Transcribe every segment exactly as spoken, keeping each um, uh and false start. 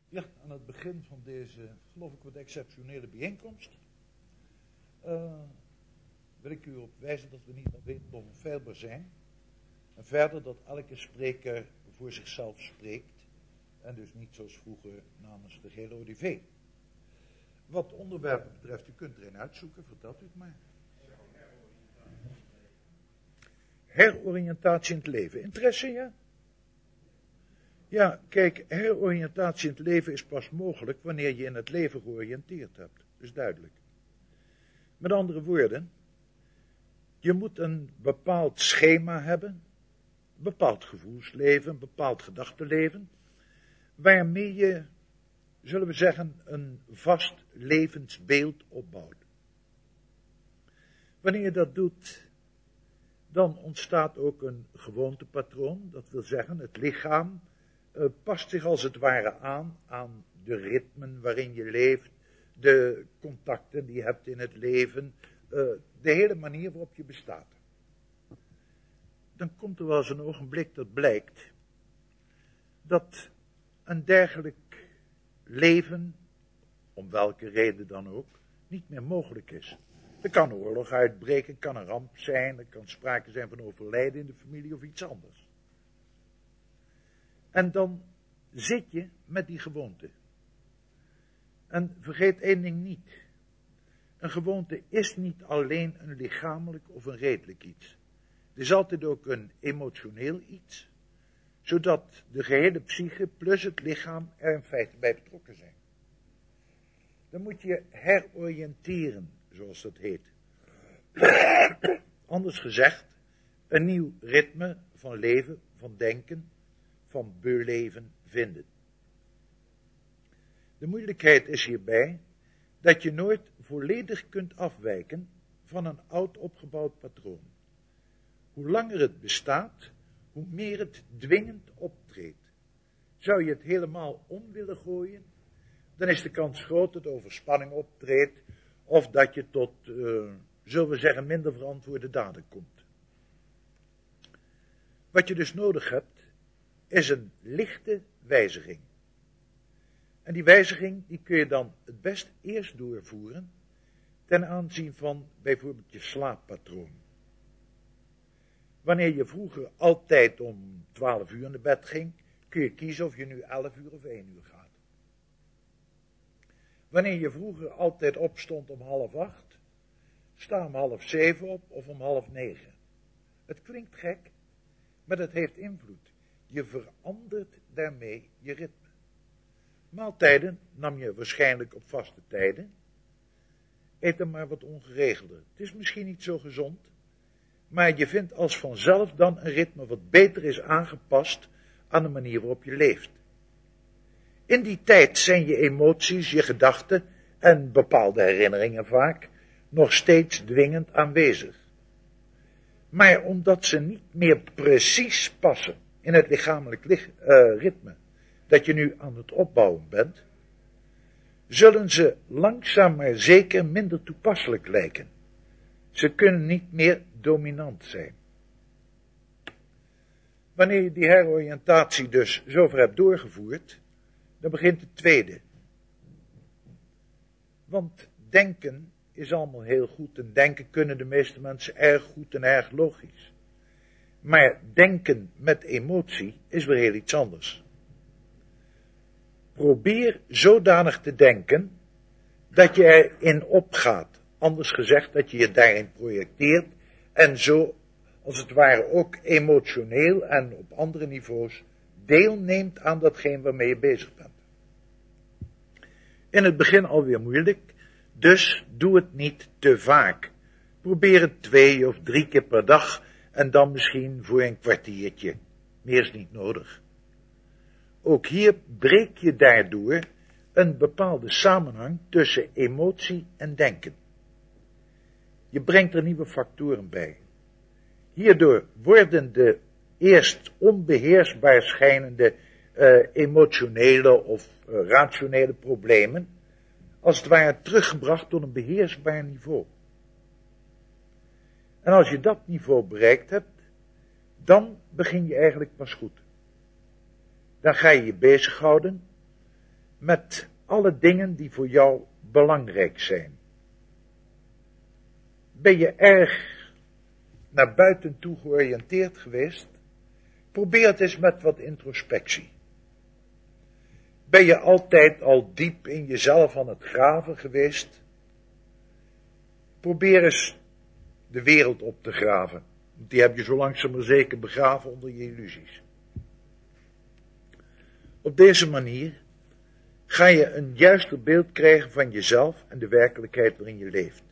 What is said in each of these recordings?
Ja, aan het begin van deze, geloof ik, wat exceptionele bijeenkomst uh, wil ik u op wijzen dat we niet alleen onfeilbaar zijn. En verder dat elke spreker voor zichzelf spreekt en dus niet zoals vroeger namens de gele O D V. Wat onderwerpen betreft, u kunt er een uitzoeken, vertelt u het maar. Heroriëntatie in het leven. Interesse, ja? Ja, kijk, heroriëntatie in het leven is pas mogelijk wanneer je in het leven georiënteerd hebt. Dat is duidelijk. Met andere woorden, je moet een bepaald schema hebben, een bepaald gevoelsleven, een bepaald gedachtenleven, waarmee je, zullen we zeggen, een vast levensbeeld opbouwt. Wanneer je dat doet, dan ontstaat ook een gewoontepatroon, dat wil zeggen, het lichaam Uh, past zich als het ware aan, aan de ritmen waarin je leeft, de contacten die je hebt in het leven, uh, de hele manier waarop je bestaat. Dan komt er wel eens een ogenblik dat blijkt dat een dergelijk leven, om welke reden dan ook, niet meer mogelijk is. Er kan een oorlog uitbreken, kan een ramp zijn, er kan sprake zijn van overlijden in de familie of iets anders. En dan zit je met die gewoonte. En vergeet één ding niet. Een gewoonte is niet alleen een lichamelijk of een redelijk iets. Het is altijd ook een emotioneel iets, zodat de gehele psyche plus het lichaam er in feite bij betrokken zijn. Dan moet je heroriënteren, zoals dat heet. Anders gezegd, een nieuw ritme van leven, van denken, van beleven vinden. De moeilijkheid is hierbij dat je nooit volledig kunt afwijken van een oud opgebouwd patroon. Hoe langer het bestaat, hoe meer het dwingend optreedt. Zou je het helemaal om willen gooien, dan is de kans groot dat overspanning optreedt of dat je tot, uh, zullen we zeggen, minder verantwoorde daden komt. Wat je dus nodig hebt, is een lichte wijziging. En die wijziging, die kun je dan het best eerst doorvoeren ten aanzien van bijvoorbeeld je slaappatroon. Wanneer je vroeger altijd om twaalf uur naar bed ging, kun je kiezen of je nu elf uur of één uur gaat. Wanneer je vroeger altijd opstond om half acht, sta om half zeven op of om half negen. Het klinkt gek, maar dat heeft invloed. Je verandert daarmee je ritme. Maaltijden nam je waarschijnlijk op vaste tijden. Eet dan maar wat ongeregelder. Het is misschien niet zo gezond, maar je vindt als vanzelf dan een ritme wat beter is aangepast aan de manier waarop je leeft. In die tijd zijn je emoties, je gedachten en bepaalde herinneringen vaak nog steeds dwingend aanwezig. Maar omdat ze niet meer precies passen in het lichamelijk uh, ritme dat je nu aan het opbouwen bent, zullen ze langzaam maar zeker minder toepasselijk lijken. Ze kunnen niet meer dominant zijn. Wanneer je die heroriëntatie dus zover hebt doorgevoerd, dan begint het tweede. Want denken is allemaal heel goed en denken kunnen de meeste mensen erg goed en erg logisch. Maar denken met emotie is weer heel iets anders. Probeer zodanig te denken dat je erin opgaat. Anders gezegd dat je je daarin projecteert en zo als het ware ook emotioneel en op andere niveaus deelneemt aan datgene waarmee je bezig bent. In het begin alweer moeilijk, dus doe het niet te vaak. Probeer het twee of drie keer per dag en dan misschien voor een kwartiertje. Meer is niet nodig. Ook hier breek je daardoor een bepaalde samenhang tussen emotie en denken. Je brengt er nieuwe factoren bij. Hierdoor worden de eerst onbeheersbaar schijnende uh, emotionele of uh, rationele problemen als het ware teruggebracht tot een beheersbaar niveau. En als je dat niveau bereikt hebt, dan begin je eigenlijk pas goed. Dan ga je je bezighouden met alle dingen die voor jou belangrijk zijn. Ben je erg naar buiten toe georiënteerd geweest? Probeer het eens met wat introspectie. Ben je altijd al diep in jezelf aan het graven geweest? Probeer eens de wereld op te graven. Die heb je zo langzaam maar zeker begraven onder je illusies. Op deze manier ga je een juister beeld krijgen van jezelf en de werkelijkheid waarin je leeft.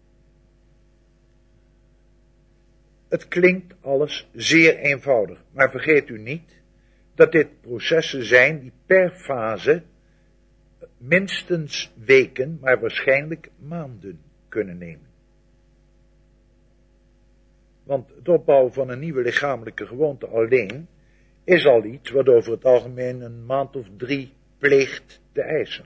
Het klinkt alles zeer eenvoudig, maar vergeet u niet dat dit processen zijn die per fase minstens weken, maar waarschijnlijk maanden kunnen nemen. Want het opbouwen van een nieuwe lichamelijke gewoonte alleen is al iets wat over het algemeen een maand of drie pleegt te eisen.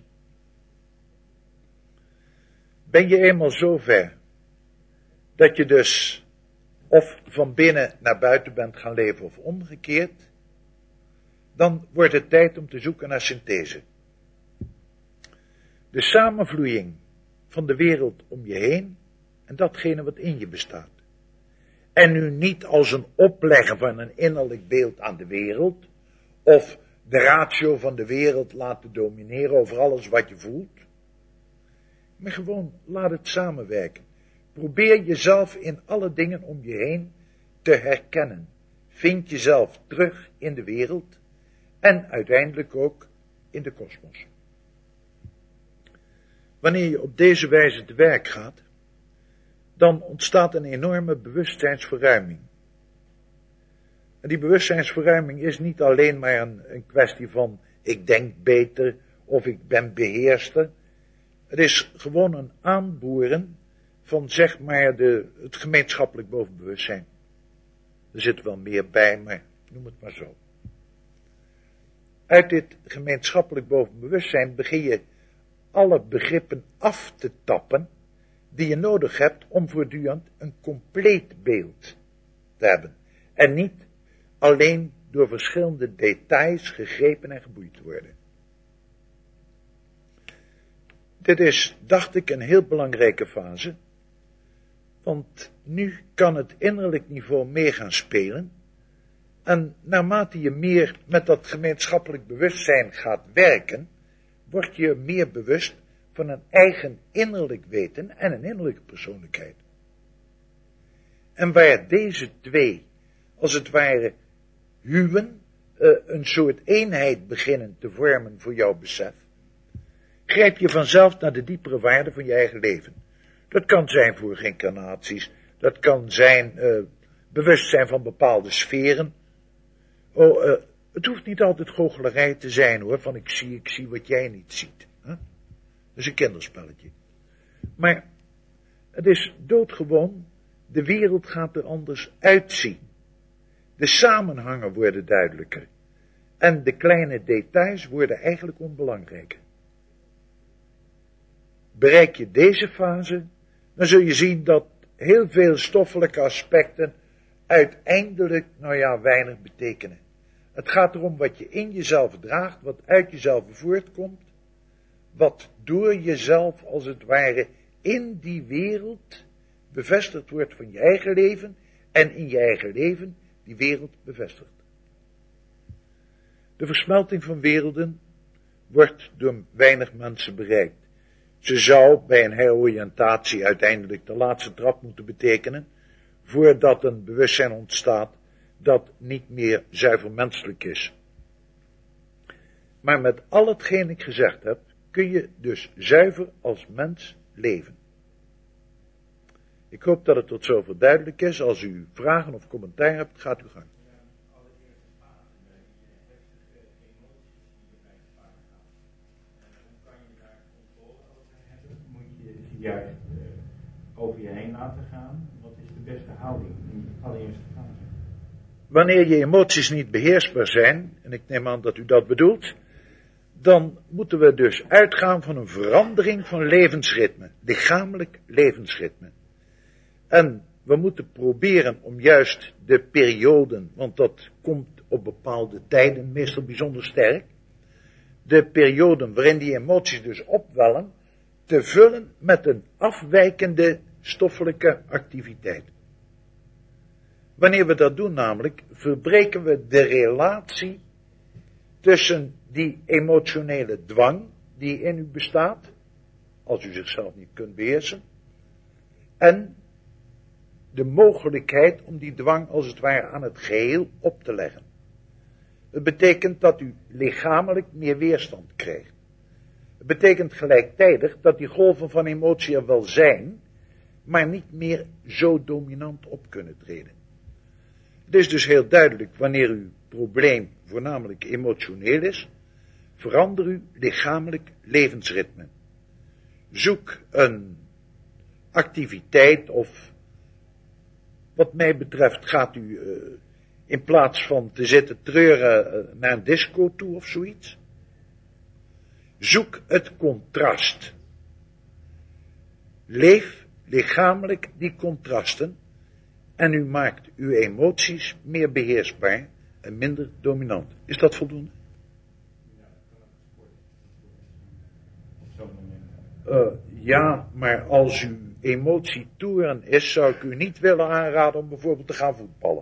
Ben je eenmaal zover dat je dus of van binnen naar buiten bent gaan leven of omgekeerd, dan wordt het tijd om te zoeken naar synthese. De samenvloeiing van de wereld om je heen en datgene wat in je bestaat. En nu niet als een opleggen van een innerlijk beeld aan de wereld, of de ratio van de wereld laten domineren over alles wat je voelt, maar gewoon laat het samenwerken. Probeer jezelf in alle dingen om je heen te herkennen. Vind jezelf terug in de wereld en uiteindelijk ook in de kosmos. Wanneer je op deze wijze te werk gaat, dan ontstaat een enorme bewustzijnsverruiming. En die bewustzijnsverruiming is niet alleen maar een, een kwestie van ik denk beter of ik ben beheerster. Het is gewoon een aanboren van zeg maar de, het gemeenschappelijk bovenbewustzijn. Er zit wel meer bij, maar noem het maar zo. Uit dit gemeenschappelijk bovenbewustzijn begin je alle begrippen af te tappen die je nodig hebt om voortdurend een compleet beeld te hebben. En niet alleen door verschillende details gegrepen en geboeid te worden. Dit is, dacht ik, een heel belangrijke fase. Want nu kan het innerlijk niveau meer gaan spelen. En naarmate je meer met dat gemeenschappelijk bewustzijn gaat werken, word je meer bewust van een eigen innerlijk weten en een innerlijke persoonlijkheid. En waar deze twee, als het ware, huwen, uh, een soort eenheid beginnen te vormen voor jouw besef, grijp je vanzelf naar de diepere waarde van je eigen leven. Dat kan zijn voor reïncarnaties, dat kan zijn uh, bewustzijn van bepaalde sferen. Oh, uh, het hoeft niet altijd goochelarij te zijn hoor, van ik zie, ik zie wat jij niet ziet. Huh? Dat is een kinderspelletje. Maar het is doodgewoon, de wereld gaat er anders uitzien. De samenhangen worden duidelijker. En de kleine details worden eigenlijk onbelangrijker. Bereik je deze fase, dan zul je zien dat heel veel stoffelijke aspecten uiteindelijk, nou ja, weinig betekenen. Het gaat erom wat je in jezelf draagt, wat uit jezelf voortkomt, wat door jezelf als het ware in die wereld bevestigd wordt van je eigen leven en in je eigen leven die wereld bevestigt. De versmelting van werelden wordt door weinig mensen bereikt. Ze zou bij een heroriëntatie uiteindelijk de laatste trap moeten betekenen, voordat een bewustzijn ontstaat dat niet meer zuiver menselijk is. Maar met al hetgeen ik gezegd heb, kun je dus zuiver als mens leven. Ik hoop dat het tot zover duidelijk is. Als u vragen of commentaar hebt, gaat u gang. Juist uh, over je heen laten gaan. Wat is de beste houding in de allereerste fase? Wanneer je emoties niet beheersbaar zijn, en ik neem aan dat u dat bedoelt, dan moeten we dus uitgaan van een verandering van levensritme, lichamelijk levensritme. En we moeten proberen om juist de perioden, want dat komt op bepaalde tijden meestal bijzonder sterk, de perioden waarin die emoties dus opwellen, te vullen met een afwijkende stoffelijke activiteit. Wanneer we dat doen namelijk, verbreken we de relatie tussen die emotionele dwang die in u bestaat, als u zichzelf niet kunt beheersen, en de mogelijkheid om die dwang als het ware aan het geheel op te leggen. Het betekent dat u lichamelijk meer weerstand krijgt. Het betekent gelijktijdig dat die golven van emotie er wel zijn, maar niet meer zo dominant op kunnen treden. Het is dus heel duidelijk, wanneer uw probleem voornamelijk emotioneel is, verander uw lichamelijk levensritme. Zoek een activiteit of, wat mij betreft, gaat u uh, in plaats van te zitten treuren uh, naar een disco toe of zoiets. Zoek het contrast. Leef lichamelijk die contrasten en u maakt uw emoties meer beheersbaar en minder dominant. Is dat voldoende? Uh, ja, maar als uw emotie toeren is, zou ik u niet willen aanraden om bijvoorbeeld te gaan voetballen.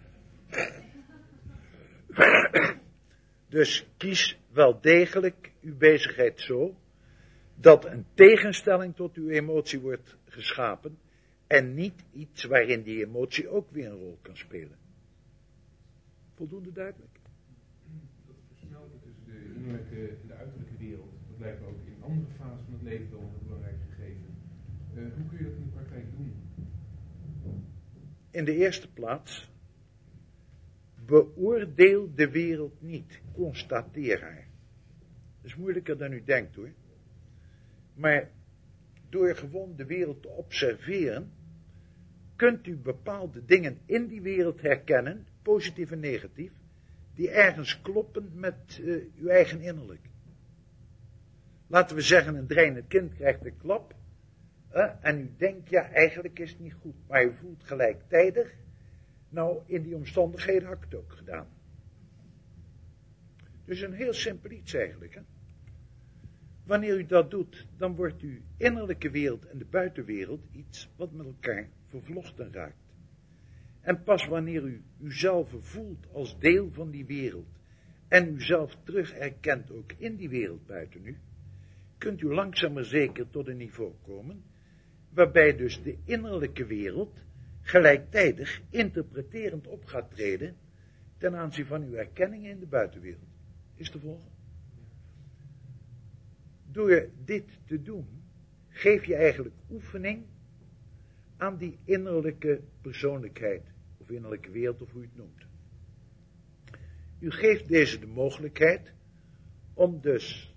Dus kies wel degelijk uw bezigheid zo, dat een tegenstelling tot uw emotie wordt geschapen, en niet iets waarin die emotie ook weer een rol kan spelen. Voldoende duidelijk? Dat versmelten tussen de innerlijke en de uiterlijke wereld, dat lijkt me ook in andere fases van het leven wel een belangrijk gegeven. Uh, hoe kun je dat in de praktijk doen? In de eerste plaats, beoordeel de wereld niet, constateer haar. Dat is moeilijker dan u denkt hoor. Maar door gewoon de wereld te observeren, kunt u bepaalde dingen in die wereld herkennen, positief en negatief, die ergens kloppen met uh, uw eigen innerlijk. Laten we zeggen, een dreinend kind krijgt een klap, uh, en u denkt, ja, eigenlijk is het niet goed, maar u voelt gelijktijdig, nou, in die omstandigheden had ik het ook gedaan. Dus een heel simpel iets eigenlijk, hè. Wanneer u dat doet, dan wordt uw innerlijke wereld en de buitenwereld iets wat met elkaar vervlochten raakt. En pas wanneer u uzelf voelt als deel van die wereld en uzelf terug erkent ook in die wereld buiten u, kunt u langzaam maar zeker tot een niveau komen, waarbij dus de innerlijke wereld gelijktijdig interpreterend op gaat treden ten aanzien van uw erkenning in de buitenwereld. Is te volgen? Door dit te doen, geef je eigenlijk oefening aan die innerlijke persoonlijkheid, of innerlijke wereld, of hoe je het noemt. U geeft deze de mogelijkheid om dus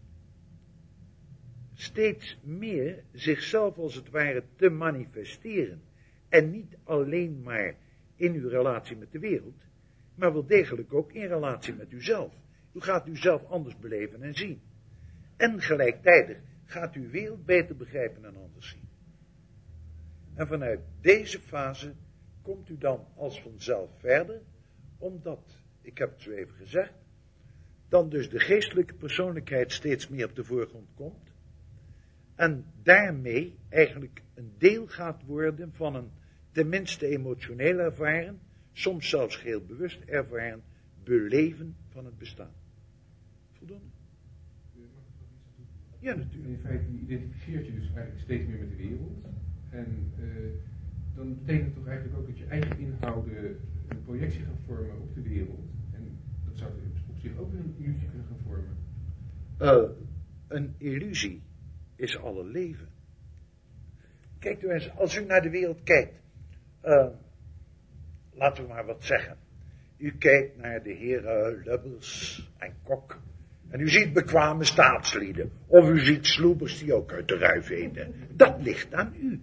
steeds meer zichzelf als het ware te manifesteren, en niet alleen maar in uw relatie met de wereld, maar wel degelijk ook in relatie met uzelf. U gaat uzelf anders beleven en zien. En gelijktijdig gaat u wereld beter begrijpen en anders zien. En vanuit deze fase komt u dan als vanzelf verder, omdat, ik heb het zo even gezegd, dan dus de geestelijke persoonlijkheid steeds meer op de voorgrond komt, en daarmee eigenlijk een deel gaat worden van een tenminste emotioneel ervaren, soms zelfs geheel bewust ervaren, beleven van het bestaan. Voldoende? Ja, natuurlijk. In feite identificeert je dus eigenlijk steeds meer met de wereld. En uh, dan betekent het toch eigenlijk ook dat je eigen inhouden een projectie gaan vormen op de wereld. En dat zou op zich ook een illusie kunnen gaan vormen. Uh, een illusie is alle leven. Kijk u eens, als u naar de wereld kijkt. Uh, laten we maar wat zeggen. U kijkt naar de heren Lubbers en Kok. En u ziet bekwame staatslieden. Of u ziet sloebers die ook uit de ruif eten. Dat ligt aan u.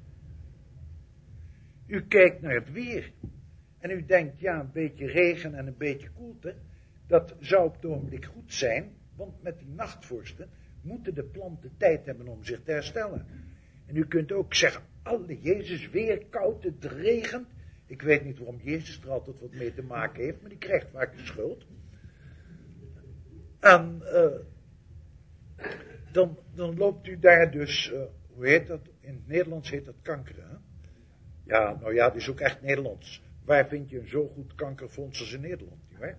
U kijkt naar het weer. En u denkt, ja, een beetje regen en een beetje koelte. Dat zou op het ogenblik goed zijn. Want met die nachtvorsten moeten de planten tijd hebben om zich te herstellen. En u kunt ook zeggen, alle Jezus, weer koud, het regent. Ik weet niet waarom Jezus er altijd wat mee te maken heeft, maar die krijgt vaak de schuld. En uh, dan, dan loopt u daar dus, uh, hoe heet dat? In het Nederlands heet dat kanker, hè? Ja, nou ja, het is ook echt Nederlands. Waar vind je een zo goed kankerfonds als in Nederland, nietwaar?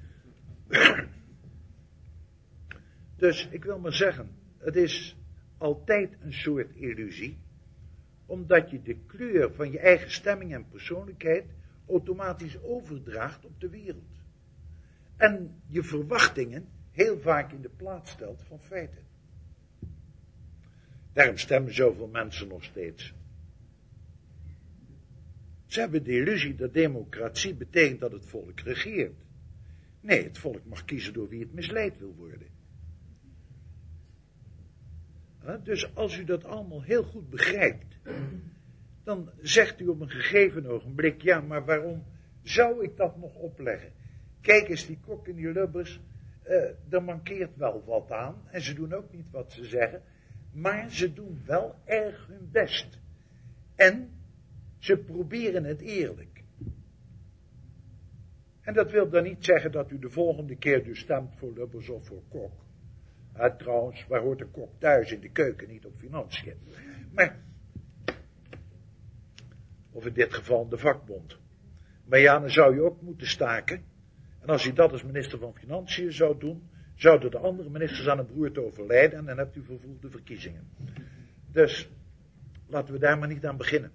Dus ik wil maar zeggen, het is altijd een soort illusie, omdat je de kleur van je eigen stemming en persoonlijkheid automatisch overdraagt op de wereld. En je verwachtingen heel vaak in de plaats stelt van feiten. Daarom stemmen zoveel mensen nog steeds. Ze hebben de illusie dat democratie betekent dat het volk regeert. Nee, het volk mag kiezen door wie het misleid wil worden. Dus als u dat allemaal heel goed begrijpt, dan zegt u op een gegeven ogenblik, ja, maar waarom zou ik dat nog opleggen? Kijk eens, die kok en die lubbers, uh, er mankeert wel wat aan, en ze doen ook niet wat ze zeggen, maar ze doen wel erg hun best. En ze proberen het eerlijk. En dat wil dan niet zeggen dat u de volgende keer dus stemt voor lubbers of voor kok. Uh, trouwens, waar hoort de kok thuis? In de keuken, niet op financiën. Maar, of in dit geval de vakbond. Maar ja, dan zou je ook moeten staken. En als u dat als minister van Financiën zou doen, zouden de andere ministers aan een beroerte overlijden en dan hebt u vervroegde verkiezingen. Dus, laten we daar maar niet aan beginnen.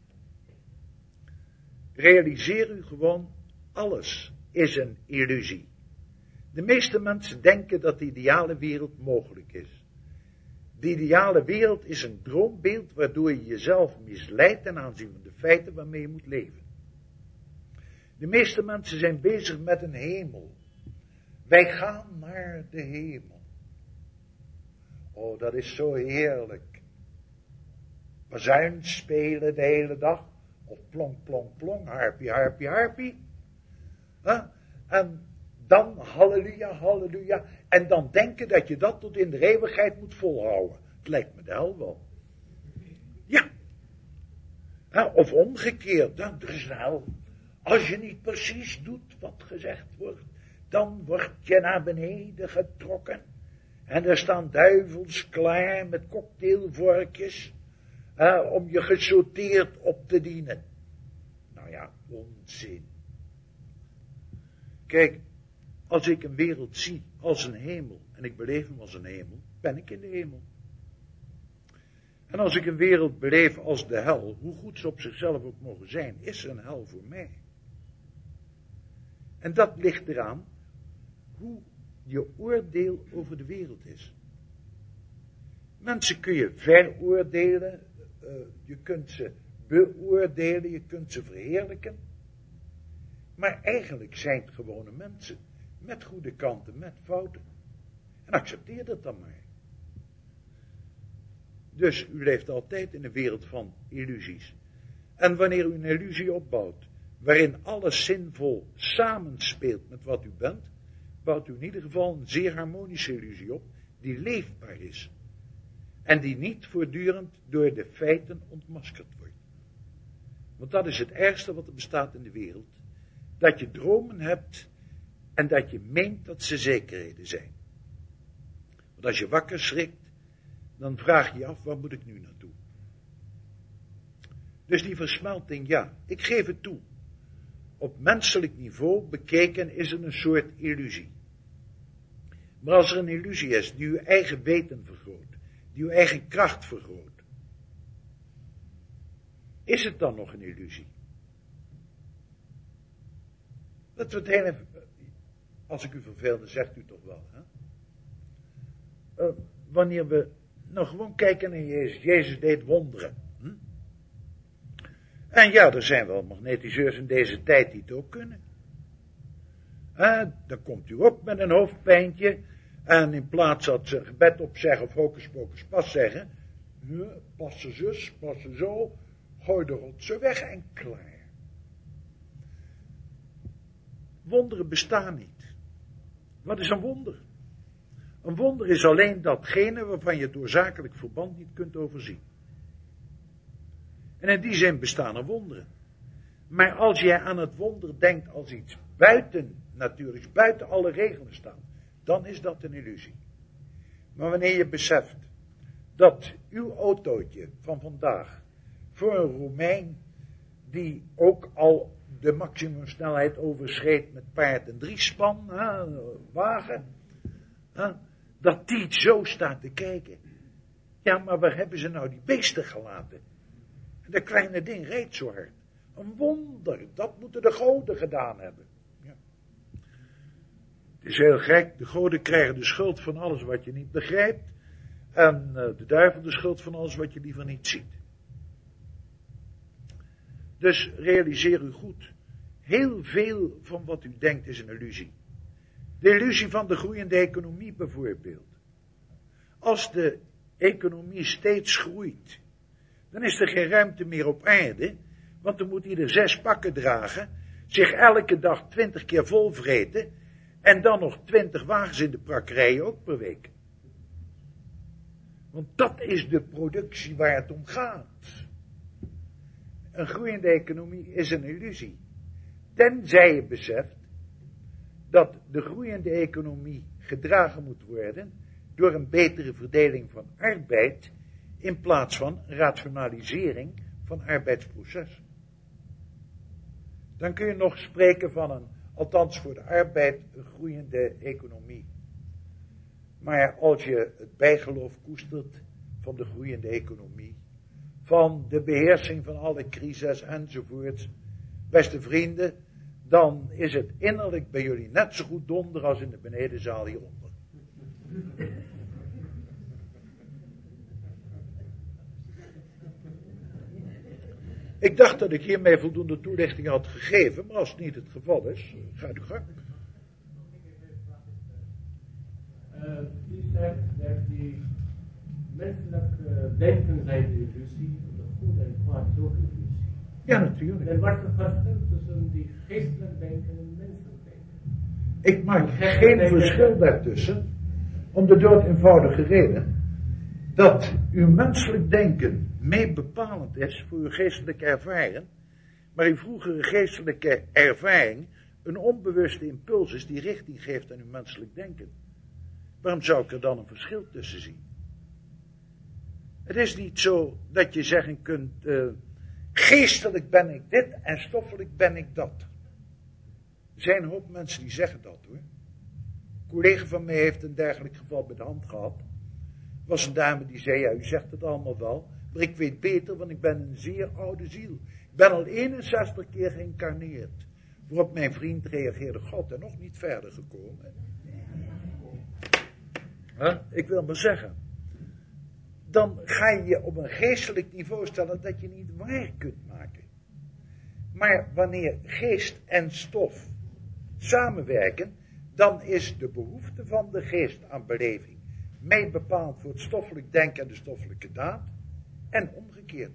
Realiseer u gewoon, alles is een illusie. De meeste mensen denken dat de ideale wereld mogelijk is. De ideale wereld is een droombeeld waardoor je jezelf misleidt ten aanzien van de feiten waarmee je moet leven. De meeste mensen zijn bezig met een hemel. Wij gaan naar de hemel. Oh, dat is zo heerlijk. Bazuin spelen de hele dag. Of plong, plong, plong, harpie, harpie, harpie. Huh? En dan halleluja, halleluja. En dan denken dat je dat tot in de eeuwigheid moet volhouden. Het lijkt me de hel wel. Ja. Huh? Of omgekeerd, dan, er is een hel. Als je niet precies doet wat gezegd wordt, dan word je naar beneden getrokken. En er staan duivels klaar met cocktailvorkjes, uh, om je gesorteerd op te dienen. Nou ja, onzin. Kijk, als ik een wereld zie als een hemel, en ik beleef hem als een hemel, ben ik in de hemel. En als ik een wereld beleef als de hel, hoe goed ze op zichzelf ook mogen zijn, is er een hel voor mij. En dat ligt eraan hoe je oordeel over de wereld is. Mensen kun je veroordelen, uh, je kunt ze beoordelen, je kunt ze verheerlijken. Maar eigenlijk zijn het gewone mensen, met goede kanten, met fouten. En accepteer dat dan maar. Dus u leeft altijd in een wereld van illusies. En wanneer u een illusie opbouwt, waarin alles zinvol samenspeelt met wat u bent, bouwt u in ieder geval een zeer harmonische illusie op, die leefbaar is. En die niet voortdurend door de feiten ontmaskerd wordt. Want dat is het ergste wat er bestaat in de wereld. Dat je dromen hebt en dat je meent dat ze zekerheden zijn. Want als je wakker schrikt, dan vraag je je af, waar moet ik nu naartoe? Dus die versmelting, ja, ik geef het toe. Op menselijk niveau bekeken is het een soort illusie. Maar als er een illusie is die uw eigen weten vergroot, die uw eigen kracht vergroot, is het dan nog een illusie? Dat we het hele, als ik u verveel, dan zegt u toch wel, hè? Uh, wanneer we nou gewoon kijken naar Jezus, Jezus deed wonderen. Hm? En ja, er zijn wel magnetiseurs in deze tijd die het ook kunnen. Uh, dan komt u op met een hoofdpijntje, en in plaats dat ze gebed opzeggen of hocus pocus pas zeggen, ja, passen zus, passen zo, gooi de rotsen weg en klaar. Wonderen bestaan niet. Wat is een wonder? Een wonder is alleen datgene waarvan je het oorzakelijk verband niet kunt overzien. En in die zin bestaan er wonderen. Maar als jij aan het wonder denkt als iets buiten natuurlijk, buiten alle regels staan, dan is dat een illusie. Maar wanneer je beseft dat uw autootje van vandaag voor een Romein die ook al de maximumsnelheid overschreed met paard en driespan, hè, wagen, hè, dat die zo staat te kijken. Ja, maar waar hebben ze nou die beesten gelaten? En dat kleine ding reed zo hard. Een wonder, dat moeten de goden gedaan hebben. Ja. Het is heel gek, de goden krijgen de schuld van alles wat je niet begrijpt. En uh, de duivel de schuld van alles wat je liever niet ziet. Dus realiseer u goed, heel veel van wat u denkt is een illusie. De illusie van de groeiende economie bijvoorbeeld. Als de economie steeds groeit, dan is er geen ruimte meer op aarde, want dan moet ieder zes pakken dragen, zich elke dag twintig keer volvreten en dan nog twintig wagens in de prakkerij ook per week. Want dat is de productie waar het om gaat. Een groeiende economie is een illusie. Tenzij je beseft dat de groeiende economie gedragen moet worden door een betere verdeling van arbeid in plaats van rationalisering van arbeidsprocessen. Dan kun je nog spreken van een, althans voor de arbeid, een groeiende economie. Maar als je het bijgeloof koestert van de groeiende economie, van de beheersing van alle crises enzovoorts, beste vrienden, dan is het innerlijk bij jullie net zo goed donder als in de benedenzaal hieronder. Ik dacht dat ik hiermee voldoende toelichting had gegeven, maar als het niet het geval is, ga uw gang. Uh, u zegt dat die menselijke denken zijn de illusie, de goed en kwaad is ook een illusie. Ja, natuurlijk. En wat is het verschil tussen die geestelijk denken en menselijk denken? Ik maak geen verschil daartussen, om de dood eenvoudige reden dat uw menselijk denken mee bepalend is voor uw geestelijke ervaring, maar uw vroegere geestelijke ervaring een onbewuste impuls is die richting geeft aan uw menselijk denken. Waarom zou ik er dan een verschil tussen zien? Het is niet zo dat je zeggen kunt, uh, geestelijk ben ik dit en stoffelijk ben ik dat. Er zijn een hoop mensen die zeggen dat hoor. Een collega van mij heeft een dergelijk geval bij de hand gehad. Er was een dame die zei, ja u zegt het allemaal wel, maar ik weet beter, want ik ben een zeer oude ziel. Ik ben al eenenzestig keer geïncarneerd. Waarop mijn vriend reageerde, God, en nog niet verder gekomen. Huh? Ik wil maar zeggen, dan ga je je op een geestelijk niveau stellen dat je niet waar kunt maken. Maar wanneer geest en stof samenwerken, dan is de behoefte van de geest aan beleving mee bepaald voor het stoffelijk denken en de stoffelijke daad, en omgekeerd.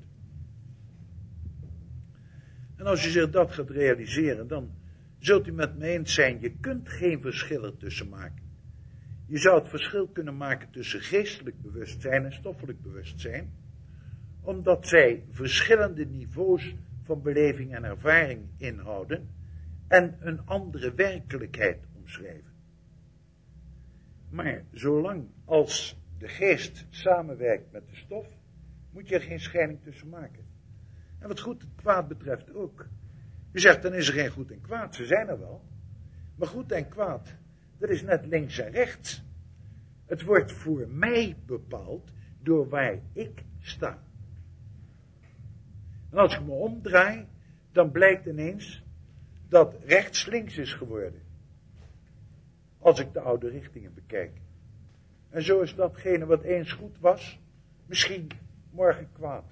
En als u zich dat gaat realiseren, dan zult u met me eens zijn, je kunt geen verschil ertussen maken. Je zou het verschil kunnen maken tussen geestelijk bewustzijn en stoffelijk bewustzijn, omdat zij verschillende niveaus van beleving en ervaring inhouden en een andere werkelijkheid omschrijven. Maar zolang als de geest samenwerkt met de stof, moet je er geen scheiding tussen maken. En wat goed en kwaad betreft ook. U zegt, dan is er geen goed en kwaad, ze zijn er wel. Maar goed en kwaad, dat is net links en rechts. Het wordt voor mij bepaald door waar ik sta. En als ik me omdraai, dan blijkt ineens dat rechts links is geworden. Als ik de oude richtingen bekijk. En zo is datgene wat eens goed was, misschien morgen kwaad.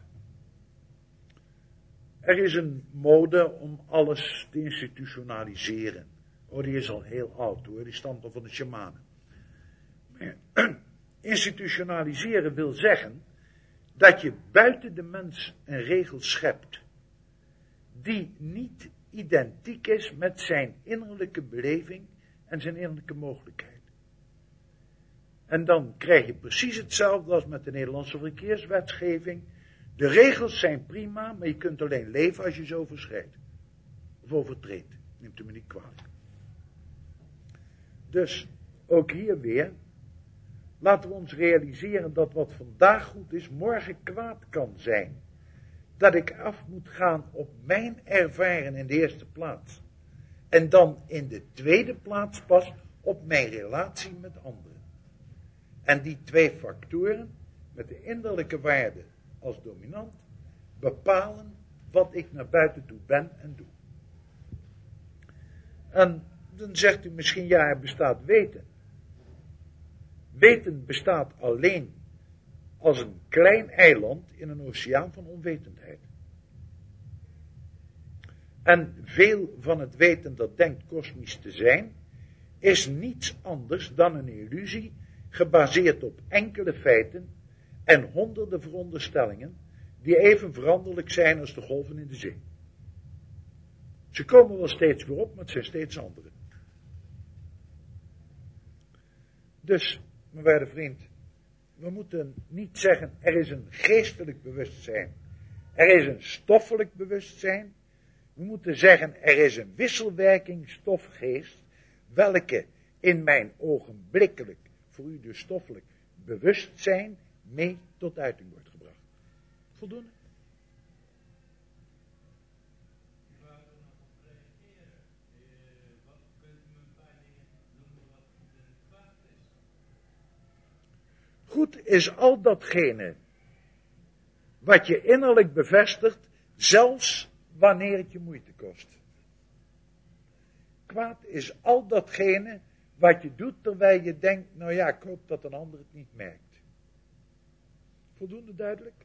Er is een mode om alles te institutionaliseren. Oh, die is al heel oud hoor, die stamt al van de shamanen. Maar, institutionaliseren wil zeggen dat je buiten de mens een regel schept die niet identiek is met zijn innerlijke beleving en zijn innerlijke mogelijkheid. En dan krijg je precies hetzelfde als met de Nederlandse verkeerswetgeving. De regels zijn prima, maar je kunt alleen leven als je ze overschrijdt. Of overtreedt. Neemt u me niet kwalijk. Dus, ook hier weer. Laten we ons realiseren dat wat vandaag goed is, morgen kwaad kan zijn. Dat ik af moet gaan op mijn ervaren in de eerste plaats. En dan in de tweede plaats pas op mijn relatie met anderen. En die twee factoren, met de innerlijke waarde als dominant, bepalen wat ik naar buiten toe ben en doe. En dan zegt u misschien, ja, er bestaat weten. Weten bestaat alleen als een klein eiland in een oceaan van onwetendheid. En veel van het weten dat denkt kosmisch te zijn, is niets anders dan een illusie, gebaseerd op enkele feiten en honderden veronderstellingen, die even veranderlijk zijn als de golven in de zee. Ze komen wel steeds weer op, maar het zijn steeds andere. Dus, mijn waarde vriend, we moeten niet zeggen, er is een geestelijk bewustzijn, er is een stoffelijk bewustzijn. We moeten zeggen, er is een wisselwerking stof-geest, welke in mijn ogenblikkelijk, voor u dus stoffelijk, bewustzijn mee tot uiting wordt gebracht. Voldoende? Goed is al datgene wat je innerlijk bevestigt, zelfs wanneer het je moeite kost. Kwaad is al datgene wat je doet terwijl je denkt, nou ja, ik hoop dat een ander het niet merkt. Voldoende duidelijk?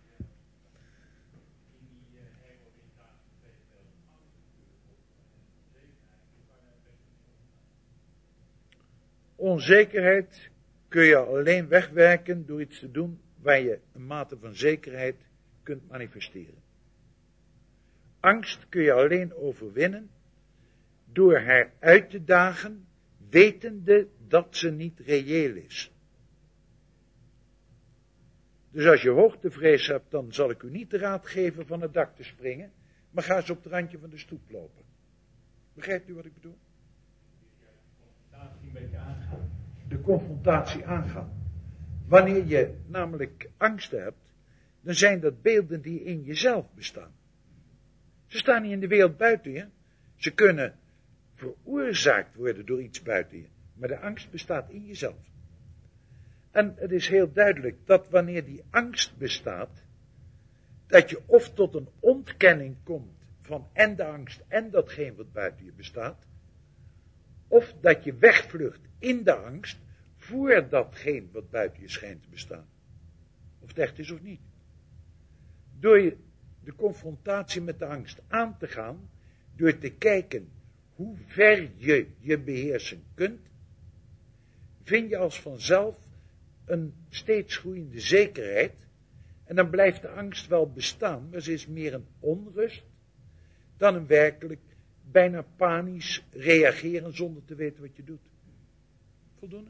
Onzekerheid kun je alleen wegwerken door iets te doen waar je een mate van zekerheid kunt manifesteren. Angst kun je alleen overwinnen door haar uit te dagen, wetende dat ze niet reëel is. Dus als je hoogtevrees hebt, dan zal ik u niet de raad geven van het dak te springen, maar ga eens op het randje van de stoep lopen. Begrijpt u wat ik bedoel? Een beetje aangaan. De confrontatie aangaan. Wanneer je namelijk angsten hebt, dan zijn dat beelden die in jezelf bestaan. Ze staan niet in de wereld buiten je. Ze kunnen veroorzaakt worden door iets buiten je. Maar de angst bestaat in jezelf. En het is heel duidelijk dat wanneer die angst bestaat, dat je of tot een ontkenning komt van en de angst en datgene wat buiten je bestaat, of dat je wegvlucht in de angst voor datgene wat buiten je schijnt te bestaan. Of het echt is of niet. Door je de confrontatie met de angst aan te gaan, door te kijken hoe ver je je beheersen kunt, vind je als vanzelf een steeds groeiende zekerheid, en dan blijft de angst wel bestaan, maar ze is meer een onrust dan een werkelijk bijna panisch reageren zonder te weten wat je doet. Voldoende?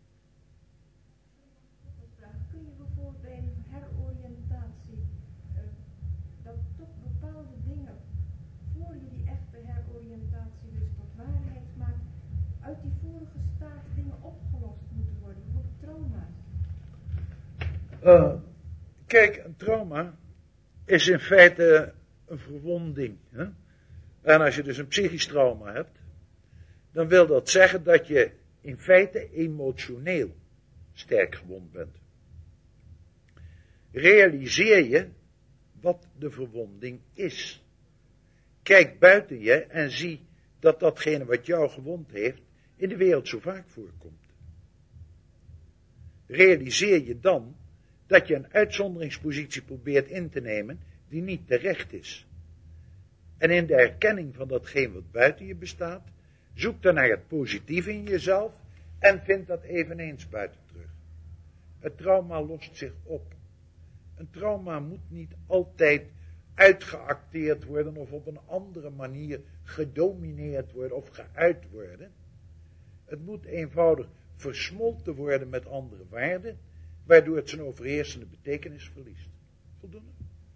Kun je bijvoorbeeld bij een heroriëntatie uh, dat toch bepaalde dingen voor je die echte heroriëntatie dus tot waarheid maakt, uit die vorige staat dingen opgelost moeten worden, bijvoorbeeld trauma's? Uh, kijk, een trauma is in feite een verwonding. Hè? En als je dus een psychisch trauma hebt, dan wil dat zeggen dat je in feite emotioneel sterk gewond bent. Realiseer je wat de verwonding is. Kijk buiten je en zie dat datgene wat jou gewond heeft in de wereld zo vaak voorkomt. Realiseer je dan dat je een uitzonderingspositie probeert in te nemen die niet terecht is. En in de erkenning van datgene wat buiten je bestaat, zoek dan naar het positieve in jezelf en vind dat eveneens buiten terug. Het trauma lost zich op. Een trauma moet niet altijd uitgeacteerd worden of op een andere manier gedomineerd worden of geuit worden. Het moet eenvoudig versmolten worden met andere waarden, waardoor het zijn overheersende betekenis verliest. Voldoende?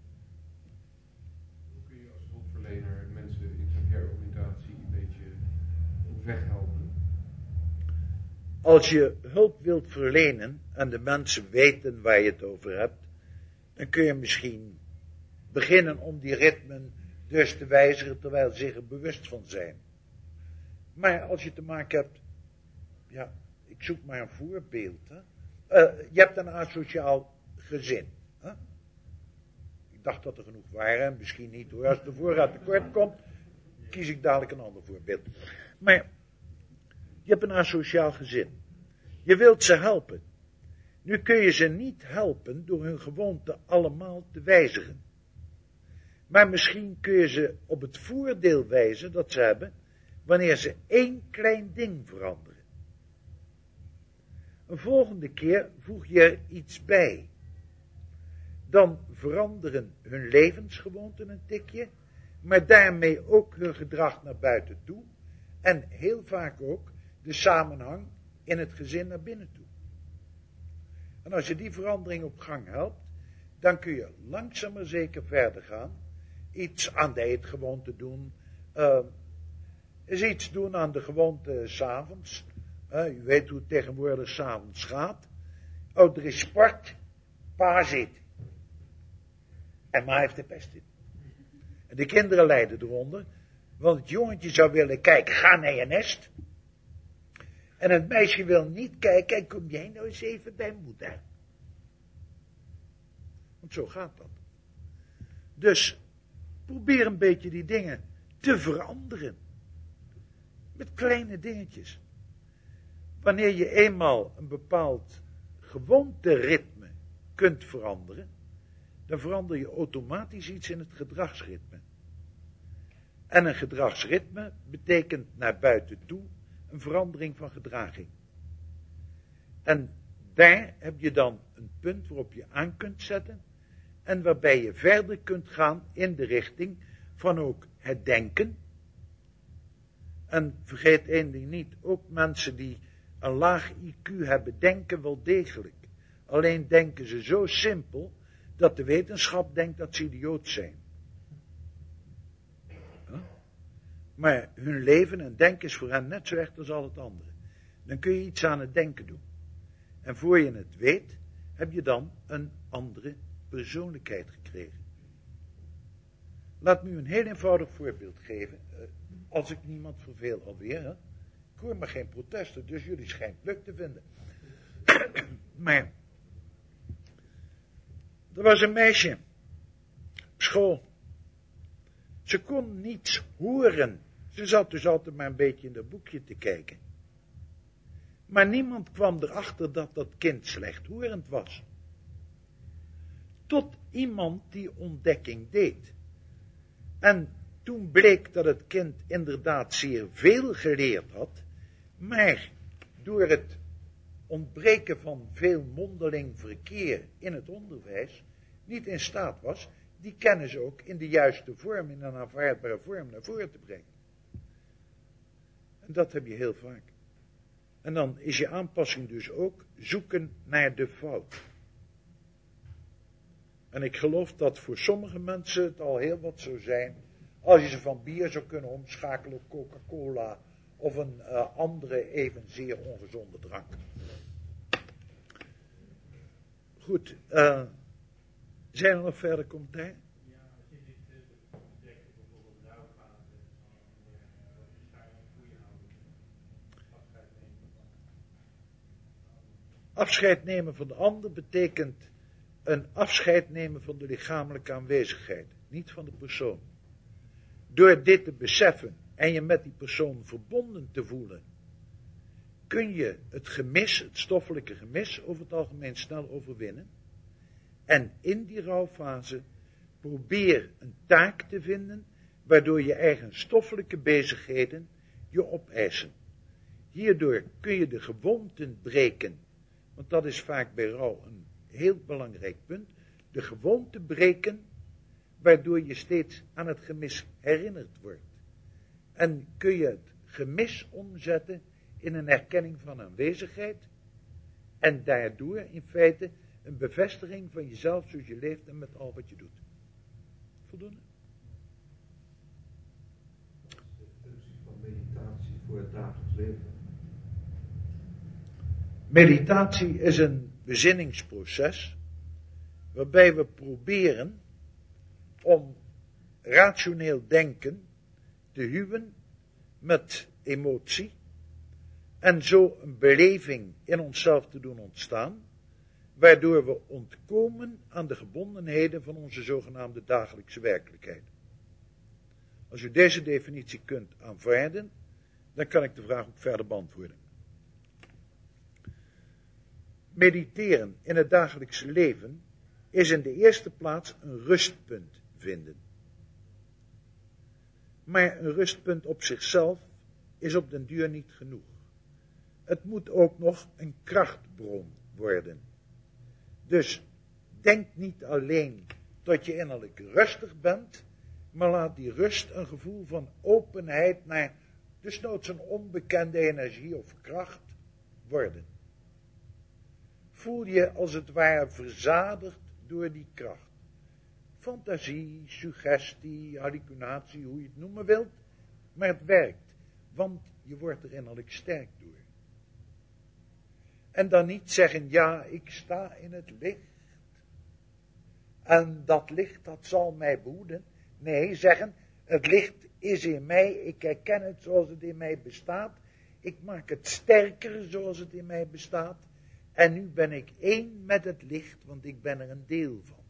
Hoe kun je als hulpverlener mensen in zo'n heroriëntatie een beetje op weg helpen? Als je hulp wilt verlenen en de mensen weten waar je het over hebt, dan kun je misschien beginnen om die ritmen dus te wijzigen terwijl ze zich er bewust van zijn. Maar als je te maken hebt, ja, ik zoek maar een voorbeeld. Hè. Uh, je hebt een asociaal gezin. Hè. Ik dacht dat er genoeg waren, misschien niet hoor. Als de voorraad tekort komt, kies ik dadelijk een ander voorbeeld. Maar je hebt een asociaal gezin. Je wilt ze helpen. Nu kun je ze niet helpen door hun gewoonte allemaal te wijzigen. Maar misschien kun je ze op het voordeel wijzen dat ze hebben wanneer ze één klein ding veranderen. Een volgende keer voeg je er iets bij. Dan veranderen hun levensgewoonten een tikje, maar daarmee ook hun gedrag naar buiten toe en heel vaak ook de samenhang in het gezin naar binnen toe. En als je die verandering op gang helpt, dan kun je langzaam maar zeker verder gaan. Iets aan de eetgewoonte doen. Uh, is iets doen aan de gewoonte 's avonds. Uh, u weet hoe het tegenwoordig 's avonds gaat. Oh, er is sport. Pa zit. En ma heeft de pest in. En de kinderen lijden eronder. Want het jongetje zou willen kijken, ga naar je nest. En het meisje wil niet kijken, en kom jij nou eens even bij moeder. Want zo gaat dat. Dus, probeer een beetje die dingen te veranderen. Met kleine dingetjes. Wanneer je eenmaal een bepaald gewoonteritme kunt veranderen, dan verander je automatisch iets in het gedragsritme. En een gedragsritme betekent naar buiten toe een verandering van gedraging. En daar heb je dan een punt waarop je aan kunt zetten en waarbij je verder kunt gaan in de richting van ook het denken. En vergeet één ding niet, ook mensen die een laag I Q hebben, denken wel degelijk. Alleen denken ze zo simpel, dat de wetenschap denkt dat ze idioot zijn. Huh? Maar hun leven en denken is voor hen net zo echt als al het andere. Dan kun je iets aan het denken doen. En voor je het weet, heb je dan een andere persoonlijkheid gekregen. Laat me u een heel eenvoudig voorbeeld geven. Als ik niemand verveel alweer. Hè? Ik hoor maar geen protesten, dus jullie schijnt leuk te vinden. Maar er was een meisje op school. Ze kon niets horen. Ze zat dus altijd maar een beetje in dat boekje te kijken. Maar niemand kwam erachter dat dat kind slechthorend was. Tot iemand die ontdekking deed. En toen bleek dat het kind inderdaad zeer veel geleerd had, maar door het ontbreken van veel mondeling verkeer in het onderwijs niet in staat was die kennis ook in de juiste vorm, in een aanvaardbare vorm naar voren te brengen. En dat heb je heel vaak. En dan is je aanpassing dus ook zoeken naar de fout. En ik geloof dat voor sommige mensen het al heel wat zou zijn als je ze van bier zou kunnen omschakelen op Coca-Cola of een uh, andere evenzeer ongezonde drank. Goed, uh, zijn er nog verder commentaar? Ja, als je dit betrekt, bijvoorbeeld rouwfase, dan is daar een goede houding. Afscheid nemen van Afscheid nemen van de ander betekent een afscheid nemen van de lichamelijke aanwezigheid, niet van de persoon. Door dit te beseffen en je met die persoon verbonden te voelen, kun je het gemis, het stoffelijke gemis, over het algemeen snel overwinnen. En in die rouwfase probeer een taak te vinden, waardoor je eigen stoffelijke bezigheden je opeisen. Hierdoor kun je de gewoonten breken, want dat is vaak bij rouw een heel belangrijk punt, de gewoonte breken, waardoor je steeds aan het gemis herinnerd wordt. En kun je het gemis omzetten in een erkenning van aanwezigheid, en daardoor in feite een bevestiging van jezelf zoals je leeft en met al wat je doet. Voldoende? De functie van meditatie voor het dagelijks leven. Meditatie is een bezinningsproces waarbij we proberen om rationeel denken te huwen met emotie en zo een beleving in onszelf te doen ontstaan, waardoor we ontkomen aan de gebondenheden van onze zogenaamde dagelijkse werkelijkheid. Als u deze definitie kunt aanvaarden, dan kan ik de vraag ook verder beantwoorden. Mediteren in het dagelijkse leven is in de eerste plaats een rustpunt vinden. Maar een rustpunt op zichzelf is op den duur niet genoeg. Het moet ook nog een krachtbron worden. Dus denk niet alleen dat je innerlijk rustig bent, maar laat die rust een gevoel van openheid naar desnoods een onbekende energie of kracht worden. Voel je als het ware verzadigd door die kracht. Fantasie, suggestie, hallucinatie, hoe je het noemen wilt, maar het werkt, want je wordt er innerlijk sterk door. En dan niet zeggen, ja, ik sta in het licht. En dat licht, dat zal mij behoeden. Nee, zeggen, het licht is in mij, ik herken het zoals het in mij bestaat. Ik maak het sterker zoals het in mij bestaat. En nu ben ik één met het licht, want ik ben er een deel van.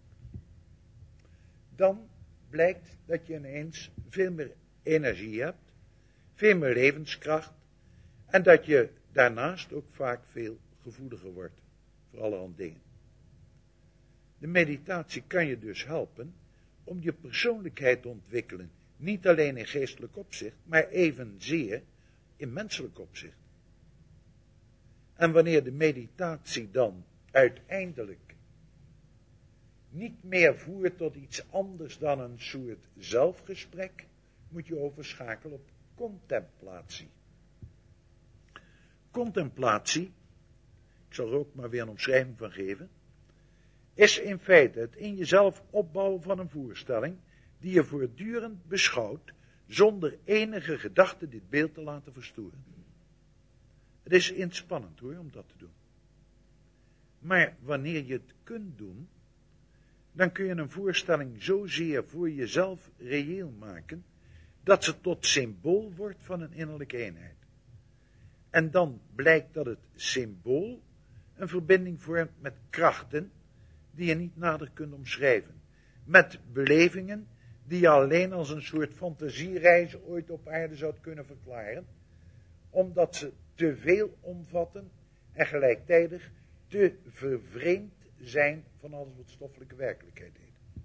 Dan blijkt dat je ineens veel meer energie hebt, veel meer levenskracht. En dat je daarnaast ook vaak veel gevoeliger wordt voor allerhand dingen. De meditatie kan je dus helpen om je persoonlijkheid te ontwikkelen. Niet alleen in geestelijk opzicht, maar evenzeer in menselijk opzicht. En wanneer de meditatie dan uiteindelijk niet meer voert tot iets anders dan een soort zelfgesprek, moet je overschakelen op contemplatie. Contemplatie, ik zal er ook maar weer een omschrijving van geven, is in feite het in jezelf opbouwen van een voorstelling die je voortdurend beschouwt zonder enige gedachte dit beeld te laten verstoren. Het is inspannend hoor, om dat te doen. Maar wanneer je het kunt doen, dan kun je een voorstelling zozeer voor jezelf reëel maken, dat ze tot symbool wordt van een innerlijke eenheid. En dan blijkt dat het symbool een verbinding vormt met krachten die je niet nader kunt omschrijven. Met belevingen die je alleen als een soort fantasiereis ooit op aarde zou kunnen verklaren, omdat ze te veel omvatten en gelijktijdig te vervreemd zijn van alles wat stoffelijke werkelijkheid heet.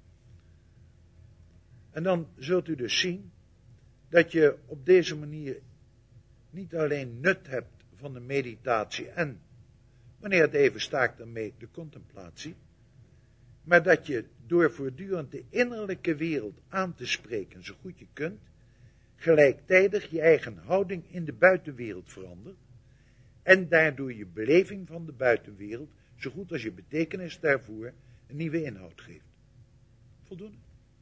En dan zult u dus zien dat je op deze manier niet alleen nut hebt van de meditatie en, wanneer het even staakt daarmee, de contemplatie, maar dat je door voortdurend de innerlijke wereld aan te spreken zo goed je kunt, gelijktijdig je eigen houding in de buitenwereld verandert en daardoor je beleving van de buitenwereld, zo goed als je betekenis daarvoor, een nieuwe inhoud geeft. Voldoende.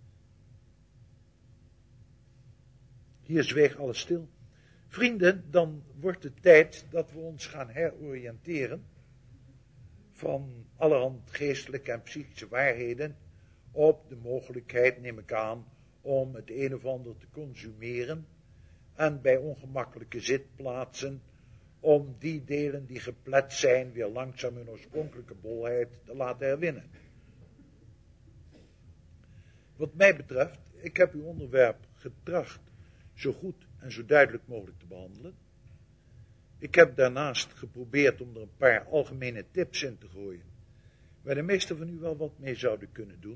Hier zweeg alles stil. Vrienden, dan wordt het tijd dat we ons gaan heroriënteren van allerhand geestelijke en psychische waarheden op de mogelijkheid, neem ik aan, om het een of ander te consumeren en bij ongemakkelijke zitplaatsen om die delen die geplet zijn weer langzaam hun oorspronkelijke bolheid te laten herwinnen. Wat mij betreft, ik heb uw onderwerp getracht zo goed en zo duidelijk mogelijk te behandelen. Ik heb daarnaast geprobeerd om er een paar algemene tips in te gooien, waar de meesten van u wel wat mee zouden kunnen doen.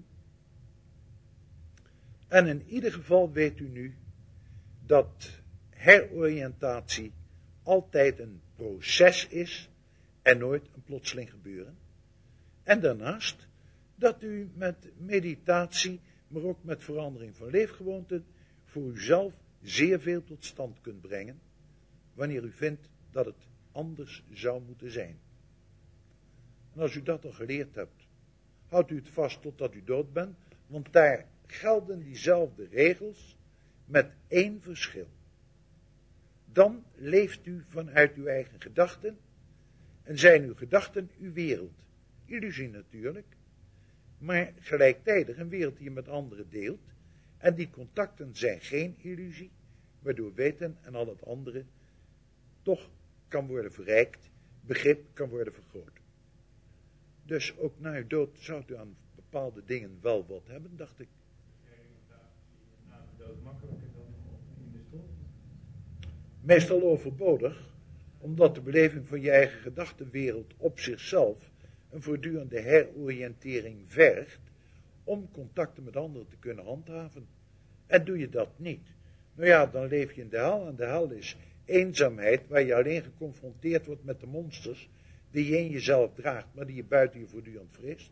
En in ieder geval weet u nu dat heroriëntatie altijd een proces is en nooit een plotseling gebeuren. En daarnaast dat u met meditatie, maar ook met verandering van leefgewoonten, voor uzelf zeer veel tot stand kunt brengen, wanneer u vindt dat het anders zou moeten zijn. En als u dat al geleerd hebt, houdt u het vast totdat u dood bent, want daar gelden diezelfde regels met één verschil. Dan leeft u vanuit uw eigen gedachten En zijn uw gedachten uw wereld. Illusie natuurlijk, maar gelijktijdig een wereld die je met anderen deelt. En die contacten zijn geen illusie, waardoor weten en al het andere toch kan worden verrijkt, begrip kan worden vergroot. Dus ook na uw dood zou u aan bepaalde dingen wel wat hebben, dacht ik. Na de dood makkelijker dan in de stoel? Meestal overbodig, omdat de beleving van je eigen gedachtenwereld op zichzelf een voortdurende heroriëntering vergt om contacten met anderen te kunnen handhaven. En doe je dat niet, nou ja, dan leef je in de hel, en de hel is eenzaamheid, waar je alleen geconfronteerd wordt met de monsters die je in jezelf draagt, maar die je buiten je voortdurend vreest.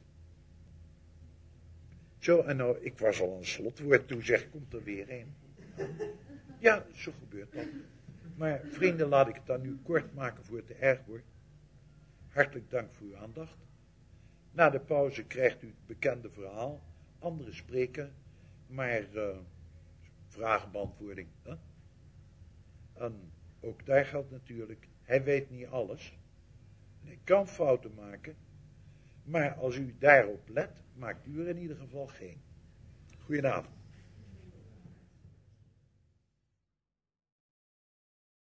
Zo, en nou, ik was al een slotwoord toe, zeg, komt er weer een. Ja, zo gebeurt dat. Maar vrienden, laat ik het dan nu kort maken voor het te erg wordt. Hartelijk dank voor uw aandacht. Na de pauze krijgt u het bekende verhaal, andere spreken, maar uh, vragenbeantwoording. Hè? En ook daar geldt natuurlijk, hij weet niet alles. Hij kan fouten maken, maar als u daarop let, maakt u er in ieder geval geen. Goedenavond.